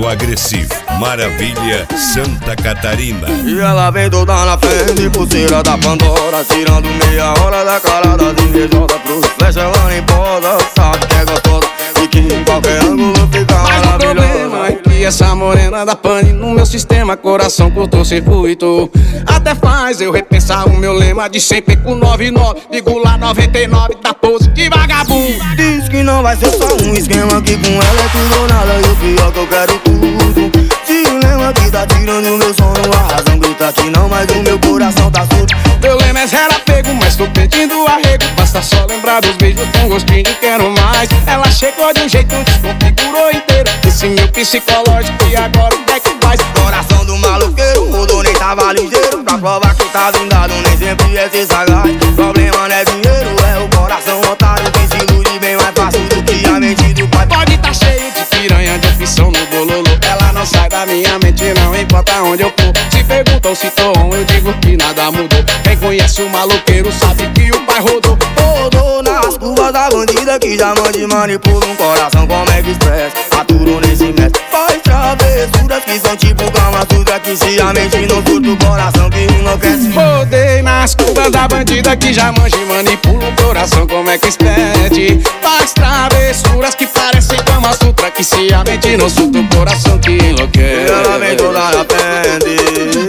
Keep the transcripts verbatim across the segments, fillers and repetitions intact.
agressivo, Maravilha, Santa Catarina. E ela vem toda na frente, pulseira da Pandora, tirando meia hora da cara das invejosas. Pro flecha ela nem posa, sabe que é gostosa e que em qualquer ângulo fica mas maravilhosa. o problema é que essa morena da pane no meu sistema, coração cortou circuito. Até faz eu repensar o meu lema de sempre com noventa e nove vírgula noventa e nove da pose de vagabundo. Diz que não vai ser só um esquema, que com ela é tudo ou nada, e o pior que eu quero tudo. Dilema que tá tirando meu sono, a razão grita que não, mas o meu coração tá surdo. Meu lema é zero apego, mas tô pedindo arrego. Basta só lembrar dos beijos com gostinho de quero mais. Ela chegou de um jeito, desconfigurou inteiro esse meu psicológico, e agora o que é que faz? Coração do maloqueiro, mudou, nem tava ligeiro. Pra provar que tá blindado, nem sempre é ser sagaz. Problema não é dinheiro, é o coração otário. Quem se ilude bem mais fácil do que a mente do pai. Pode tá cheio de piranha, de opção no bololô. Ela não sai da minha mente, não importa onde eu for. Se perguntam se tô on, eu digo que nada mudou. Quem conhece o maloqueiro sabe que o pai rodou. Rodou nas curvas da bandida que já mande manipula um coração como é que expressa. Aturou nesse mestre, faz travessuras que são tipo Kama Sutra, que se a mente não surta o coração que enlouquece. Rodei nas curvas da bandida que já manja e manipula o coração como é que expede. Faz travessuras que parecem Kama Sutra, que se a mente não surta o coração que enlouquece. E ela vem toda na frente,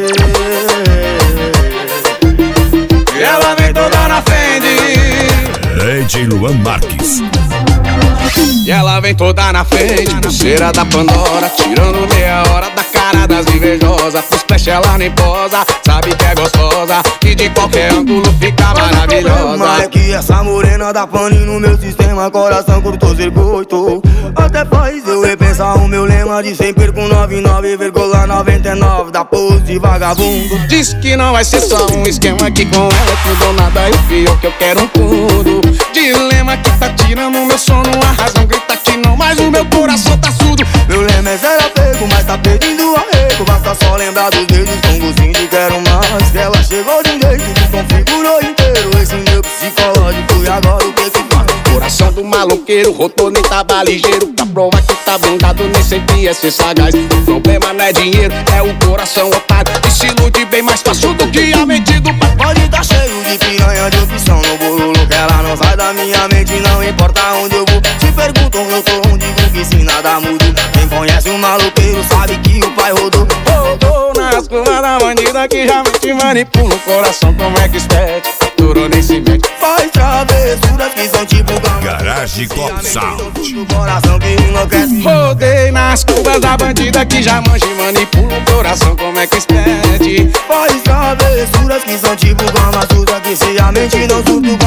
e ela vem toda na frente, D J Luan Marques. e ela vem toda na frente, pulseira da Pandora, tirando meia hora da cara das invejosas. Pros flash ela nem posa, sabe que é gostosa e de qualquer ângulo fica maravilhosa. É que essa morena da pane no meu sistema, coração cortou circuito. Até faz eu repensar o meu lema de sempre com noventa e nove vírgula noventa e nove da pose de vagabundo. Diz que não vai ser só um esquema, que com ela é tudo ou nada, e o pior que eu quero um tudo. Dilema que tá tirando o meu sono, a razão grita que não, mas o meu coração tá surdo. Meu lema é zero apego, mas tá pedindo arrego. Basta só lembrar dos beijos com gostinho de quero mais. Que ela chegou de um jeito que configurou inteiro esse meu psicológico, e agora o que que faz? Coração do maloqueiro, rodou, nem tava ligeiro. Pra provar que tá blindado, nem sempre é ser sagaz. O problema não é dinheiro, é o coração otário, que se ilude bem mais fácil do que a mente do pai. Pode tá cheio de piranha, de opção no bololo, que ela não sai da minha mente, não importa onde eu vou. Se perguntam eu tô onde, digo que se nada muda. Quem conhece o maloqueiro sabe que o pai rodou. Rodou nas curvas da bandida que já te manipula o coração como é que expede. Durou nem se mete, faz travessuras que são tipo Kama Garage Cop Sound. o coração que enlouquece. rodei nas curvas da bandida que já manja e manipula o coração como é que expede. Faz travessuras que são tipo Kama Sutra, que se a mente não surta o